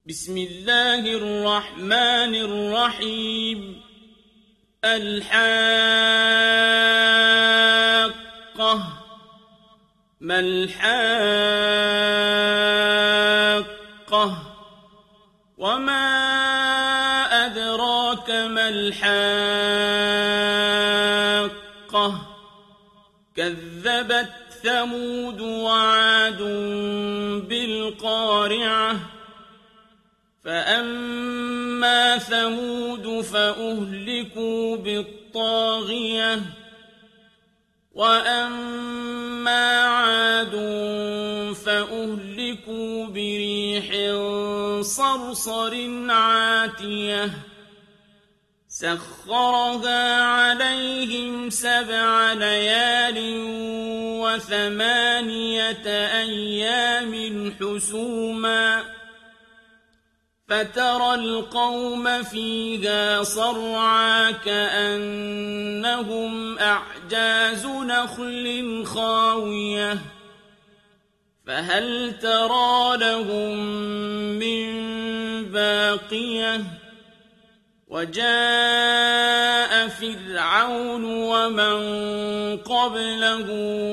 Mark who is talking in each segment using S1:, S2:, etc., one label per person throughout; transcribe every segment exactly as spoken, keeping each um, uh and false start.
S1: بسم الله الرحمن الرحيم الحاقة ما الحاقة وما أدراك ما الحاقة كذبت ثمود وعاد بالقارعة فأما ثمود فأهلكوا بالطاغية وأما عاد فأهلكوا بريح صرصر عاتية سخرها عليهم سبع ليال وثمانية أيام حسوما فترى القوم فيها صرعى كأنهم أعجاز نخل خاوية فهل ترى لهم من باقية وجاء فرعون ومن قبله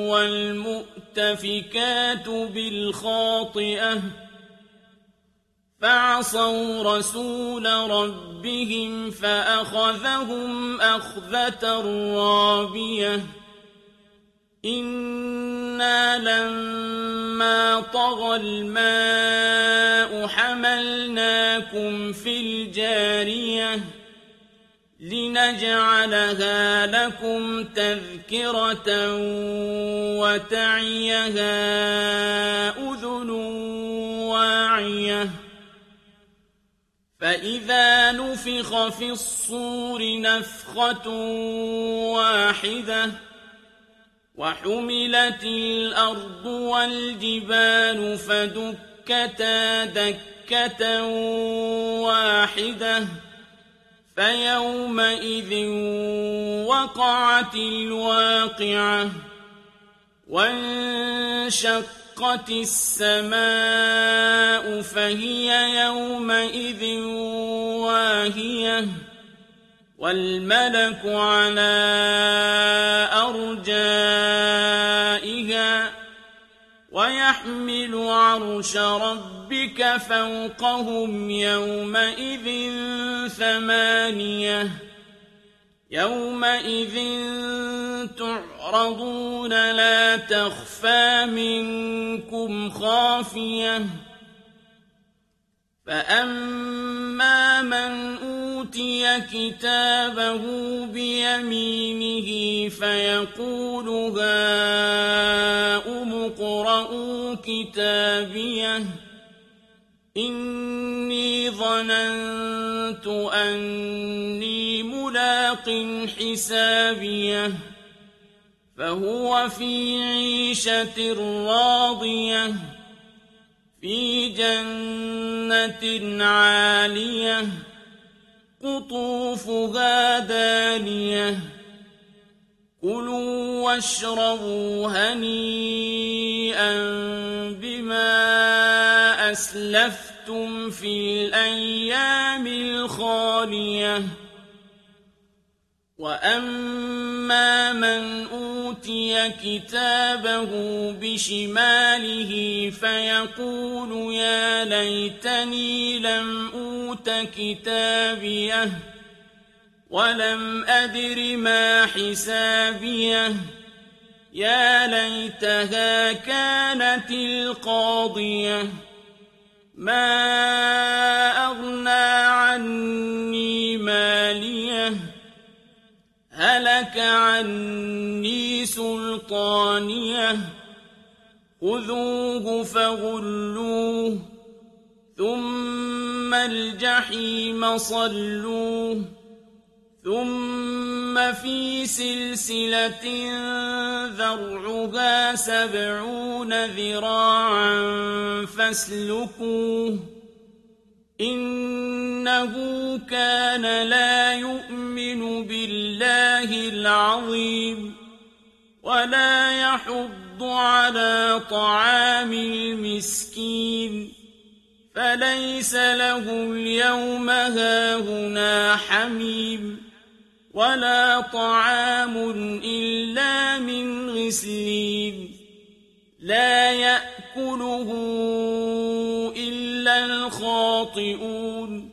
S1: والمؤتفكات بالخاطئة فعصوا رسول ربهم فأخذهم أخذة رابية إنا لما طغى الماء حملناكم في الجارية لنجعلها لكم تذكرة وتعيها أذن واعية فإذا نفخ في الصور نفخة واحدة وحملت الأرض والجبال فدكتا دكة واحدة فيومئذ وقعت الواقعة وانشقت وانشقت السماء فهي يومئذ واهية والملك على أرجائها ويحمل عرش ربك فوقهم يومئذ ثمانية يومئذ تعرضون لا تخفى منكم خافية فأما من أوتي كتابه بيمينه فيقول هاؤم اقرءوا كتابيه إني ظننت أني ملاق حسابيه فهو في عيشة راضية في جنة عالية قطوفها دانية كلوا واشربوا هنيئا بما أسلفتم في الأيام الخالية وأما من أوتي كتابه بشماله فيقول يا ليتني لم أوت كتابيه ولم أدر ما حسابيه يا ليتها كانت القاضية ما أغنى عني ماليه هلك عني سلطانيه خذوه فغلوه ثم الجحيم صلوه ثم في سلسلة ذرعها سبعون ذراعا فاسلكوه إنه كان لا يؤمن بالله العظيم ولا يحض على طعام المسكين فليس له اليوم هاهنا حميم ولا طعام إلا من غسلين لا يأكله إلا الخاطئون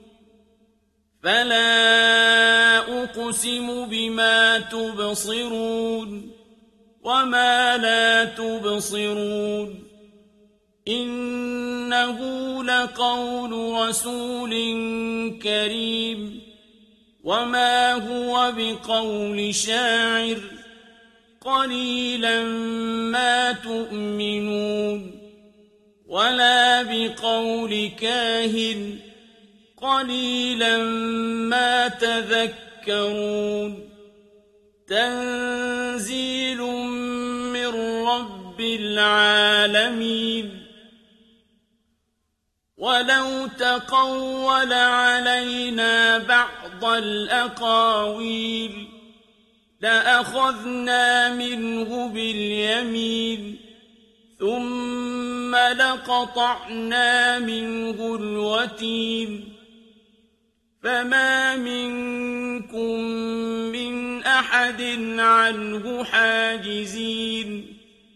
S1: فلا أقسم بما تبصرون وما لا تبصرون إنه لقول رسول كريم وما هو بقول شاعر قليلا ما تؤمنون ولا بقول كاهن قليلا ما تذكرون تنزيل من رب العالمين ولو تقول علينا بعض الأقاويل لأخذنا منه باليمين ثم لقطعنا منه الوتين فما منكم من أحد عنه حاجزين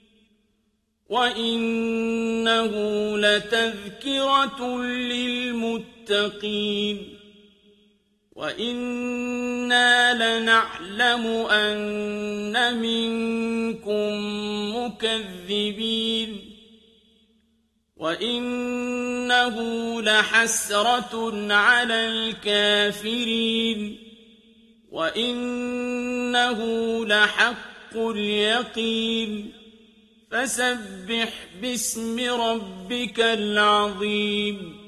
S1: وإنه لتذكرة للمتقين وإنا لنعلم أن منكم مكذبين وإنه لحسرة على الكافرين وإنه لحق اليقين فسبح باسم ربك العظيم